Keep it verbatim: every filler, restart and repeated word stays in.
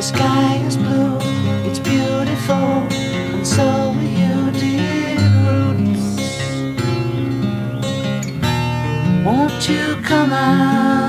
sky is blue, it's beautiful, and so are you, dear Prudence. Won't you come out?